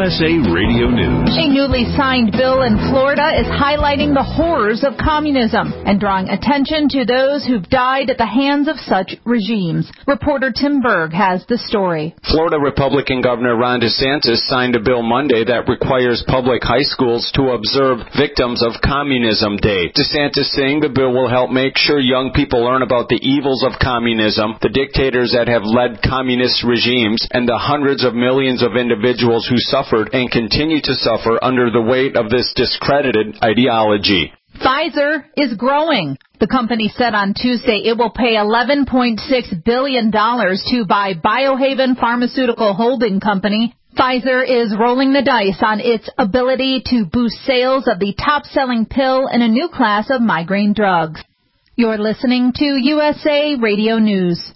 USA Radio News. A newly signed bill in Florida is highlighting the horrors of communism and drawing attention to those who've died at the hands of such regimes. Reporter Tim Berg has the story. Florida Republican Governor Ron DeSantis signed a bill Monday that requires public high schools to observe Victims of Communism Day. DeSantis saying the bill will help make sure young people learn about the evils of communism, the dictators that have led communist regimes, and the hundreds of millions of individuals who suffered and continue to suffer under the weight of this discredited ideology. Pfizer is growing. The company said on Tuesday it will pay $11.6 billion to buy Biohaven Pharmaceutical Holding Company. Pfizer is rolling the dice on its ability to boost sales of the top-selling pill in a new class of migraine drugs. You're listening to USA Radio News.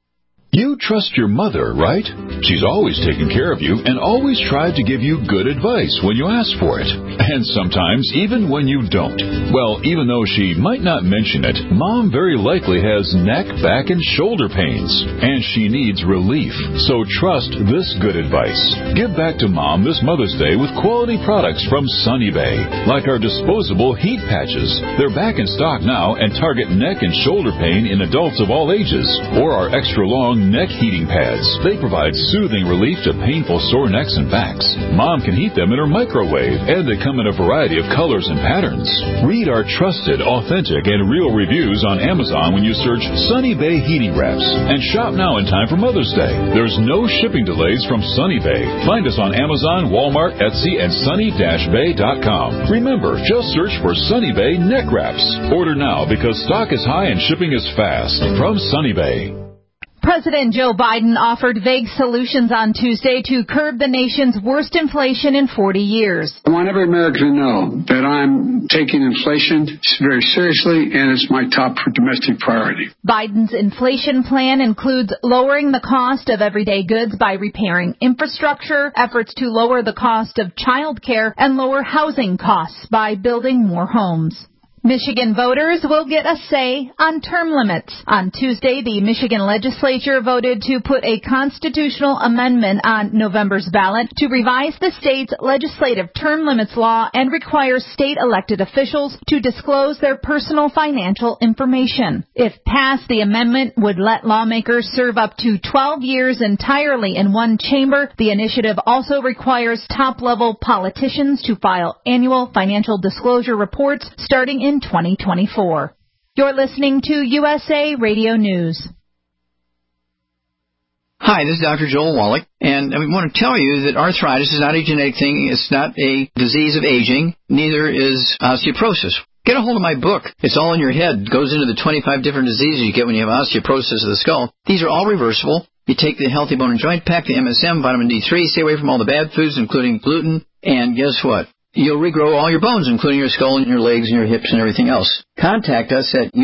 You trust your mother, right? She's always taken care of you and always tried to give you good advice when you ask for it. And sometimes even when you don't. Well, even though she might not mention it, Mom very likely has neck, back, and shoulder pains. And she needs relief. So trust this good advice. Give back to Mom this Mother's Day with quality products from Sunny Bay. Like our disposable heat patches. They're back in stock now and target neck and shoulder pain in adults of all ages. Or our extra long neck heating pads. They provide soothing relief to painful sore necks and backs. Mom can heat them in her microwave, and they come in a variety of colors and patterns. Read our trusted, authentic, and real reviews on Amazon when you search Sunny Bay Heating Wraps. And shop now in time for Mother's Day. There's no shipping delays from Sunny Bay. Find us on Amazon, Walmart, Etsy, and sunny-bay.com. Remember, just search for Sunny Bay Neck Wraps. Order now because stock is high and shipping is fast. From Sunny Bay. President Joe Biden offered vague solutions on Tuesday to curb the nation's worst inflation in 40 years. I want every American to know that I'm taking inflation very seriously, and it's my top domestic priority. Biden's inflation plan includes lowering the cost of everyday goods by repairing infrastructure, efforts to lower the cost of child care, and lower housing costs by building more homes. Michigan voters will get a say on term limits. On Tuesday, the Michigan legislature voted to put a constitutional amendment on November's ballot to revise the state's legislative term limits law and require state elected officials to disclose their personal financial information. If passed, the amendment would let lawmakers serve up to 12 years entirely in one chamber. The initiative also requires top-level politicians to file annual financial disclosure reports starting in 2024. You're listening to USA Radio News. Hi, this is Dr. Joel Wallach, and I want to tell you that arthritis is not a genetic thing. It's not a disease of aging. Neither is osteoporosis. Get a hold of my book. It's all in your head. It goes into the 25 different diseases you get when you have osteoporosis of the skull. These are all reversible. You take the Healthy Bone and Joint Pack, the MSM, vitamin D3, stay away from all the bad foods, including gluten, and guess what? You'll regrow all your bones, including your skull and your legs and your hips and everything else. Contact us at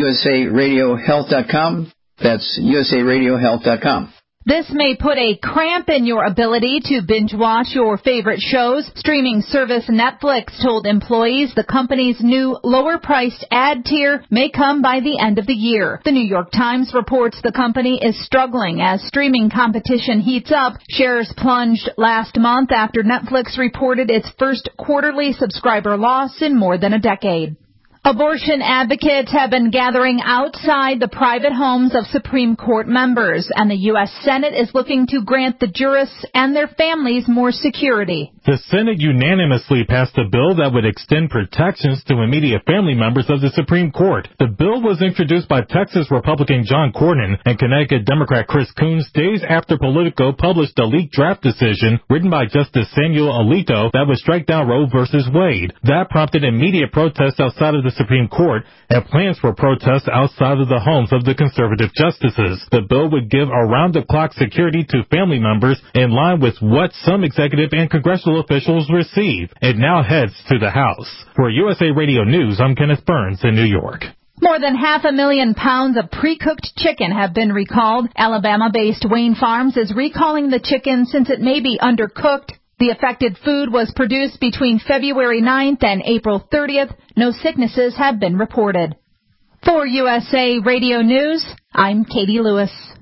usaradiohealth.com. That's usaradiohealth.com. This may put a cramp in your ability to binge watch your favorite shows. Streaming service Netflix told employees the company's new lower-priced ad tier may come by the end of the year. The New York Times reports the company is struggling as streaming competition heats up. Shares plunged last month after Netflix reported its first quarterly subscriber loss in more than a decade. Abortion advocates have been gathering outside the private homes of Supreme Court members, and the U.S. Senate is looking to grant the jurists and their families more security. The Senate unanimously passed a bill that would extend protections to immediate family members of the Supreme Court. The bill was introduced by Texas Republican John Cornyn and Connecticut Democrat Chris Coons days after Politico published a leaked draft decision written by Justice Samuel Alito that would strike down Roe v. Wade. That prompted immediate protests outside of the Supreme Court and plans for protests outside of the homes of the conservative justices. The bill would give around-the-clock security to family members in line with what some executive and congressional officials receive. It now heads to the House. For USA Radio News, I'm Kenneth Burns in New York. More than 500,000 pounds of pre-cooked chicken have been recalled. Alabama-based Wayne Farms is recalling the chicken since it may be undercooked. The affected food was produced between February 9th and April 30th. No sicknesses have been reported. For USA Radio News, I'm Katie Lewis.